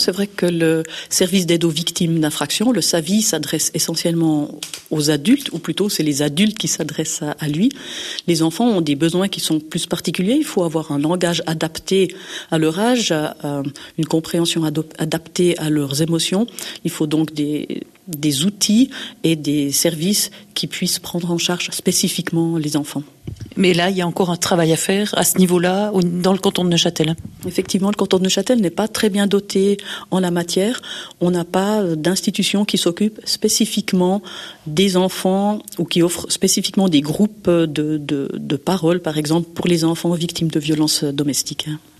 C'est vrai que le service d'aide aux victimes d'infractions, le SAVI, s'adresse essentiellement aux adultes, ou plutôt c'est les adultes qui s'adressent à lui. Les enfants ont des besoins qui sont plus particuliers. Il faut avoir un langage adapté à leur âge, une compréhension adaptée à leurs émotions. Il faut donc des outils et des services qui puissent prendre en charge spécifiquement les enfants. Mais là, il y a encore un travail à faire à ce niveau-là, dans le canton de Neuchâtel. Effectivement, le canton de Neuchâtel n'est pas très bien doté en la matière. On n'a pas d'institution qui s'occupe spécifiquement des enfants ou qui offre spécifiquement des groupes de parole, par exemple, pour les enfants victimes de violences domestiques.